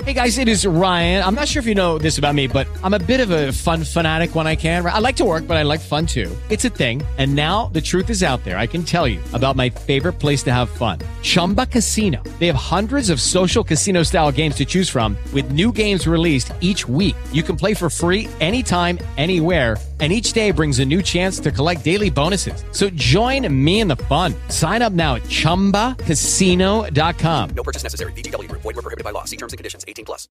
Hey guys, it is Ryan. I'm not sure if you know this about me, but I'm a bit of a fun fanatic when I can. I like to work, but I like fun too. It's a thing. And now the truth is out there. I can tell you about my favorite place to have fun. Chumba Casino. They have hundreds of social casino style games to choose from with new games released each week. You can play for free anytime, anywhere. And each day brings a new chance to collect daily bonuses. So join me in the fun. Sign up now at ChumbaCasino.com. No purchase necessary. VGW Group. Void where prohibited by law. See terms and conditions. 18+.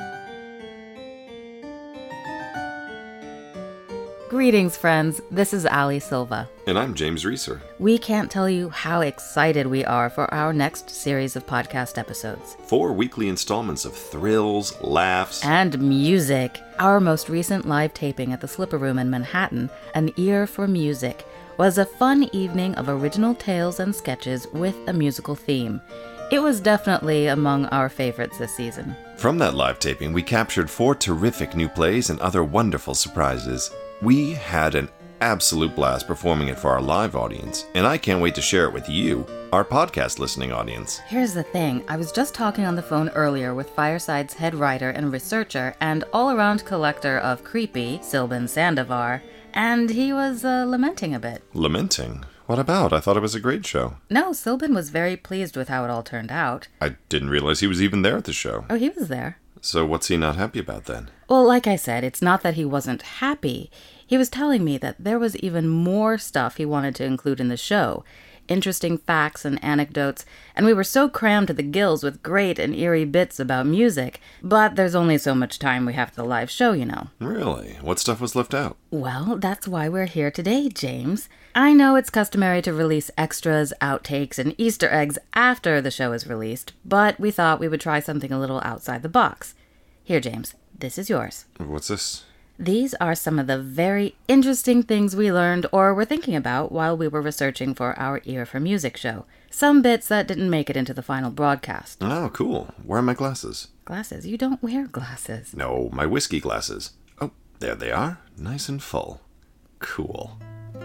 Greetings, friends. This is Ali Silva. And I'm James Reeser. We can't tell you how excited we are for our next series of podcast episodes. 4 weekly installments of thrills, laughs, and music. Our most recent live taping at the Slipper Room in Manhattan, An Ear for Music, was a fun evening of original tales and sketches with a musical theme. It was definitely among our favorites this season. From that live taping, we captured 4 terrific new plays and other wonderful surprises. We had an absolute blast performing it for our live audience, and I can't wait to share it with you, our podcast listening audience. Here's the thing. I was just talking on the phone earlier with Fireside's head writer and researcher and all-around collector of Creepy, Silban Sandovar, and he was lamenting a bit. Lamenting? What about? I thought it was a great show. No, Silban was very pleased with how it all turned out. I didn't realize he was even there at the show. Oh, he was there. So what's he not happy about then? Well, like I said, it's not that he wasn't happy. He was telling me that there was even more stuff he wanted to include in the show. Interesting facts and anecdotes, and we were so crammed to the gills with great and eerie bits about music. But there's only so much time we have for the live show, you know. Really? What stuff was left out? Well, that's why we're here today, James. I know it's customary to release extras, outtakes, and Easter eggs after the show is released, but we thought we would try something a little outside the box. Here, James, this is yours. What's this? These are some of the very interesting things we learned or were thinking about while we were researching for our Ear for Music show. Some bits that didn't make it into the final broadcast. Oh, cool. Where are my glasses? Glasses? You don't wear glasses. No, my whiskey glasses. Oh, there they are. Nice and full. Cool.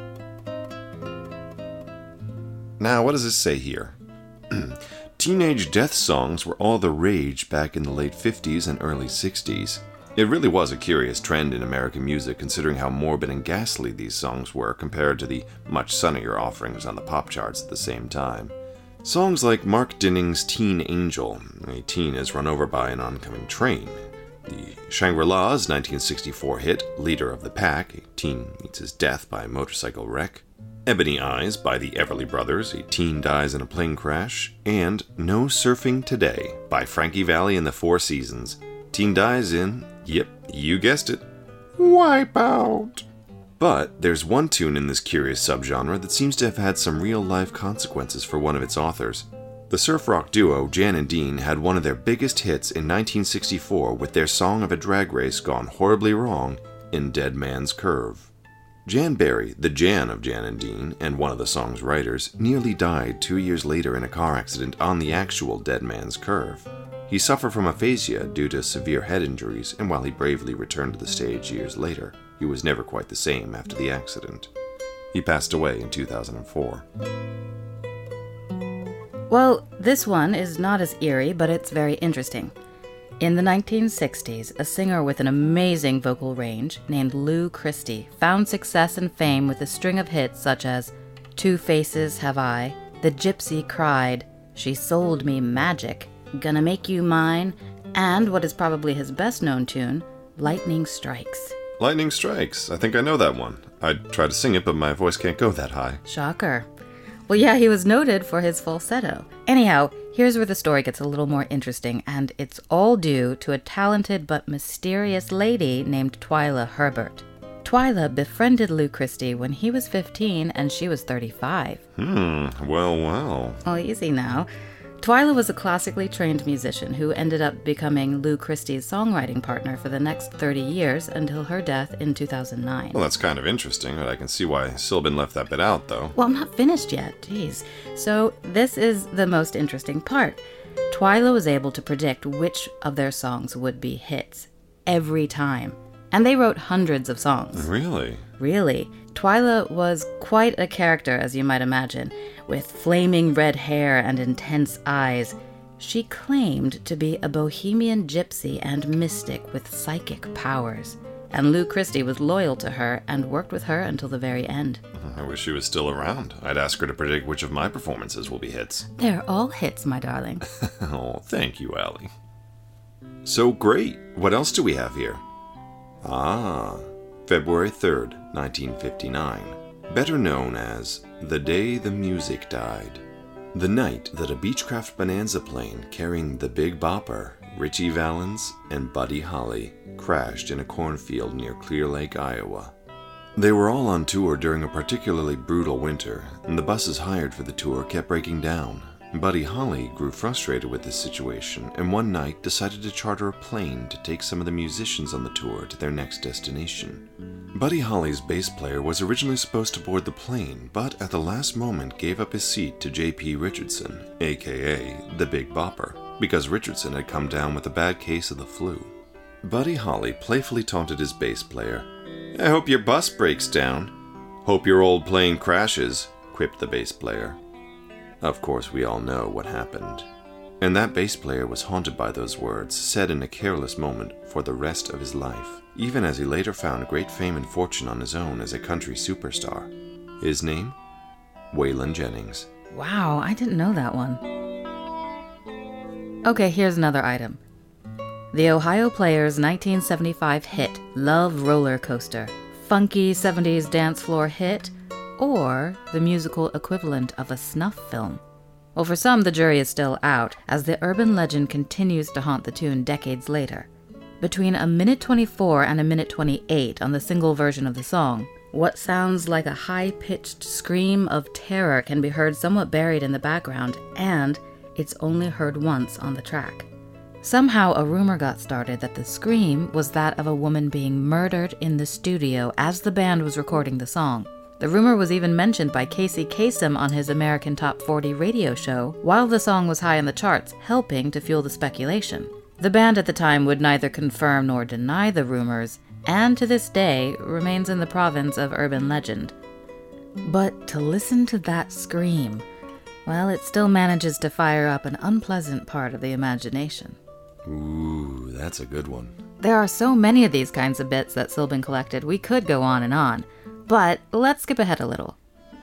Now, what does this say here? Teenage death songs were all the rage back in the late 50s and early 60s. It really was a curious trend in American music, considering how morbid and ghastly these songs were compared to the much sunnier offerings on the pop charts at the same time. Songs like Mark Dinning's Teen Angel, a teen is run over by an oncoming train. The Shangri-La's 1964 hit, Leader of the Pack, a teen meets his death by a motorcycle wreck. Ebony Eyes by the Everly Brothers, a teen dies in a plane crash. And No Surfing Today by Frankie Valli and the Four Seasons. Teen dies in, yep, you guessed it, Wipeout. But there's one tune in this curious subgenre that seems to have had some real-life consequences for one of its authors. The surf rock duo Jan and Dean had one of their biggest hits in 1964 with their song of a drag race gone horribly wrong in Dead Man's Curve. Jan Berry, the Jan of Jan and Dean, and one of the song's writers, nearly died 2 years later in a car accident on the actual Dead Man's Curve. He suffered from aphasia due to severe head injuries, and while he bravely returned to the stage years later, he was never quite the same after the accident. He passed away in 2004. Well, this one is not as eerie, but it's very interesting. In the 1960s, a singer with an amazing vocal range named Lou Christie found success and fame with a string of hits such as Two Faces Have I, The Gypsy Cried, She Sold Me Magic, Gonna Make You Mine, and what is probably his best-known tune, Lightning Strikes. Lightning Strikes. I think I know that one. I'd try to sing it, but my voice can't go that high. Shocker. Well, yeah, he was noted for his falsetto. Anyhow, here's where the story gets a little more interesting, and it's all due to a talented but mysterious lady named Twyla Herbert. Twyla befriended Lou Christie when he was 15 and she was 35. Well. Oh, easy now. Twyla was a classically trained musician who ended up becoming Lou Christie's songwriting partner for the next 30 years until her death in 2009. Well, that's kind of interesting, but I can see why Silban left that bit out, though. Well, I'm not finished yet, jeez. So this is the most interesting part. Twyla was able to predict which of their songs would be hits every time. And they wrote hundreds of songs. Really? Really. Twyla was quite a character, as you might imagine, with flaming red hair and intense eyes. She claimed to be a bohemian gypsy and mystic with psychic powers, and Lou Christie was loyal to her and worked with her until the very end. I wish she was still around. I'd ask her to predict which of my performances will be hits. They're all hits, my darling. Oh, thank you, Allie. So great. What else do we have here? February 3rd, 1959. Better known as the day the music died. The night that a Beechcraft Bonanza plane carrying the Big Bopper, Ritchie Valens, and Buddy Holly crashed in a cornfield near Clear Lake, Iowa. They were all on tour during a particularly brutal winter, and the buses hired for the tour kept breaking down. Buddy Holly grew frustrated with this situation, and one night decided to charter a plane to take some of the musicians on the tour to their next destination. Buddy Holly's bass player was originally supposed to board the plane, but at the last moment gave up his seat to J.P. Richardson, aka the Big Bopper, because Richardson had come down with a bad case of the flu. Buddy Holly playfully taunted his bass player. "I hope your bus breaks down." "Hope your old plane crashes," quipped the bass player. Of course, we all know what happened. And that bass player was haunted by those words, said in a careless moment, for the rest of his life, even as he later found great fame and fortune on his own as a country superstar. His name? Waylon Jennings. Wow, I didn't know that one. Okay, here's another item. The Ohio Players' 1975 hit, Love Roller Coaster. Funky 70s dance floor hit, or the musical equivalent of a snuff film. Well, for some, the jury is still out, as the urban legend continues to haunt the tune decades later. Between a minute 24 and a minute 28 on the single version of the song, what sounds like a high-pitched scream of terror can be heard somewhat buried in the background, and it's only heard once on the track. Somehow, a rumor got started that the scream was that of a woman being murdered in the studio as the band was recording the song. The rumor was even mentioned by Casey Kasem on his American Top 40 radio show while the song was high in the charts, helping to fuel the speculation. The band at the time would neither confirm nor deny the rumors, and to this day remains in the province of urban legend. But to listen to that scream, well, it still manages to fire up an unpleasant part of the imagination. Ooh, that's a good one. There are so many of these kinds of bits that Sylban collected, we could go on and on. But let's skip ahead a little.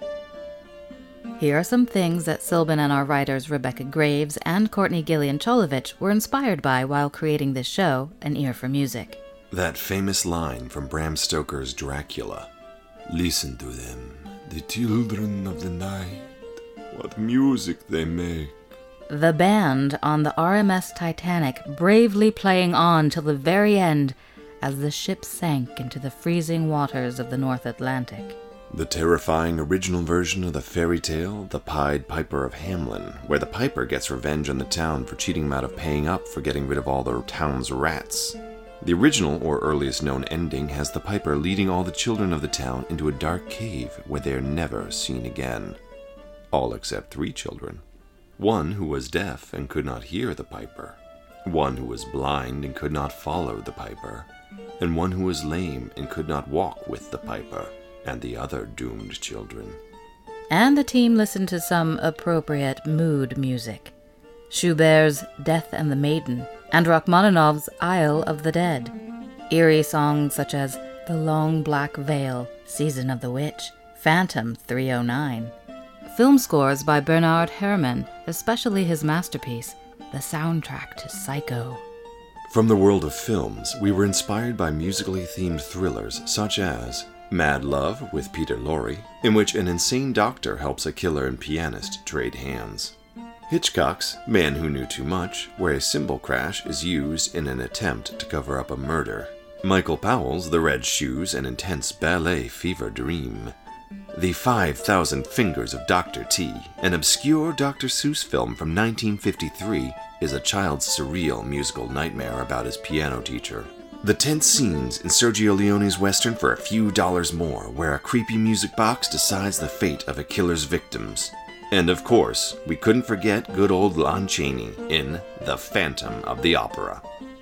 Here are some things that Sylban and our writers Rebecca Graves and Courtney Gillian Cholovich were inspired by while creating this show, An Ear for Music. That famous line from Bram Stoker's Dracula. "Listen to them, the children of the night. What music they make." The band on the RMS Titanic bravely playing on till the very end as the ship sank into the freezing waters of the North Atlantic. The terrifying original version of the fairy tale, The Pied Piper of Hamelin, where the piper gets revenge on the town for cheating him out of paying up for getting rid of all the town's rats. The original, or earliest known ending, has the piper leading all the children of the town into a dark cave where they are never seen again. All except 3 children. One who was deaf and could not hear the piper, one who was blind and could not follow the piper, and one who was lame and could not walk with the piper and the other doomed children. And the team listened to some appropriate mood music. Schubert's Death and the Maiden, and Rachmaninoff's Isle of the Dead. Eerie songs such as The Long Black Veil, Season of the Witch, Phantom 309. Film scores by Bernard Herrmann, especially his masterpiece, the soundtrack to Psycho. From the world of films, we were inspired by musically themed thrillers such as Mad Love with Peter Lorre, in which an insane doctor helps a killer and pianist trade hands. Hitchcock's Man Who Knew Too Much, where a cymbal crash is used in an attempt to cover up a murder. Michael Powell's The Red Shoes, an intense ballet fever dream. The 5,000 Fingers of Dr. T, an obscure Dr. Seuss film from 1953, is a child's surreal musical nightmare about his piano teacher. The tense scenes in Sergio Leone's Western For a Few Dollars More, where a creepy music box decides the fate of a killer's victims. And of course, we couldn't forget good old Lon Chaney in The Phantom of the Opera.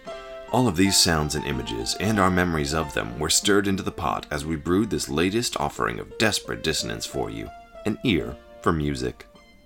All of these sounds and images, and our memories of them, were stirred into the pot as we brewed this latest offering of desperate dissonance for you, An Ear for Music.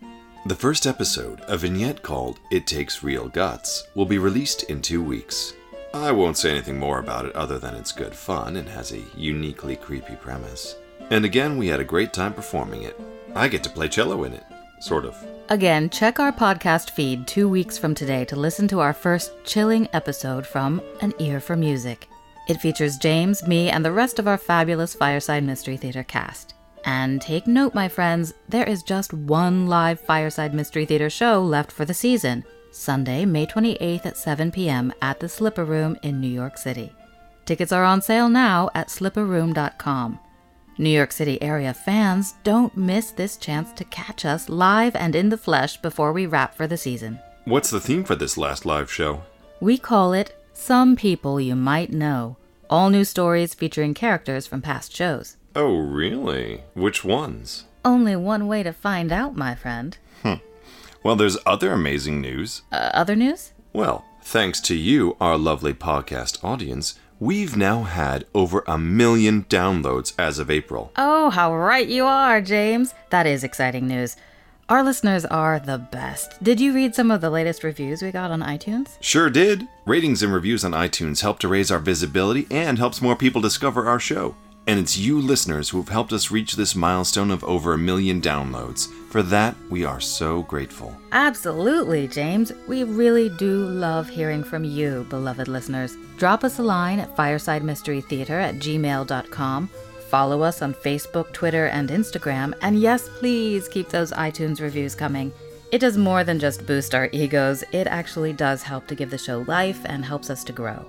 The first episode, a vignette called It Takes Real Guts, will be released in 2 weeks. I won't say anything more about it other than it's good fun and has a uniquely creepy premise. And again, we had a great time performing it. I get to play cello in it. Sort of. Again, check our podcast feed 2 weeks from today to listen to our first chilling episode from An Ear for Music. It features James, me, and the rest of our fabulous Fireside Mystery Theater cast. And take note, my friends, there is just one live Fireside Mystery Theater show left for the season, Sunday, May 28th at 7 p.m. at the Slipper Room in New York City. Tickets are on sale now at slipperroom.com. New York City area fans, don't miss this chance to catch us live and in the flesh before we wrap for the season. What's the theme for this last live show? We call it Some People You Might Know. All new stories featuring characters from past shows. Oh, really? Which ones? Only one way to find out, my friend. Well, there's other amazing news. Other news? Well, thanks to you, our lovely podcast audience, we've now had over 1 million downloads as of April. Oh, how right you are, James. That is exciting news. Our listeners are the best. Did you read some of the latest reviews we got on iTunes? Sure did. Ratings and reviews on iTunes help to raise our visibility and helps more people discover our show. And it's you listeners who have helped us reach this milestone of over 1 million downloads. For that, we are so grateful. Absolutely, James. We really do love hearing from you, beloved listeners. Drop us a line at firesidemysterytheater@gmail.com. Follow us on Facebook, Twitter, and Instagram. And yes, please keep those iTunes reviews coming. It does more than just boost our egos. It actually does help to give the show life and helps us to grow.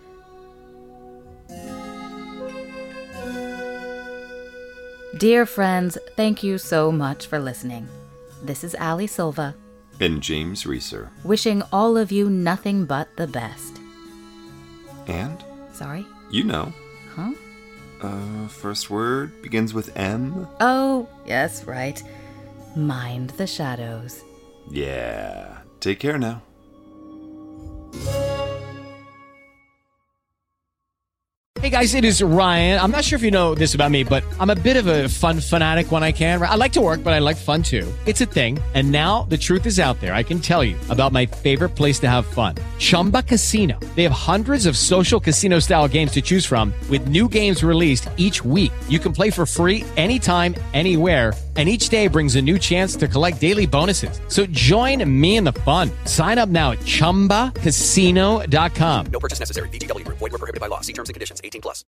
Dear friends, thank you so much for listening. This is Ali Silva. And James Reeser. Wishing all of you nothing but the best. And? Sorry? You know. Huh? First word begins with M. Oh, yes, right. Mind the shadows. Yeah. Take care now. Hey guys, it is Ryan. I'm not sure if you know this about me, but I'm a bit of a fun fanatic when I can. I like to work, but I like fun too. It's a thing. And now the truth is out there. I can tell you about my favorite place to have fun. Chumba Casino. They have hundreds of social casino style games to choose from with new games released each week. You can play for free anytime, anywhere. And each day brings a new chance to collect daily bonuses. So join me in the fun. Sign up now at ChumbaCasino.com. No purchase necessary. VGW Group. Void where prohibited by law. See terms and conditions. 18+.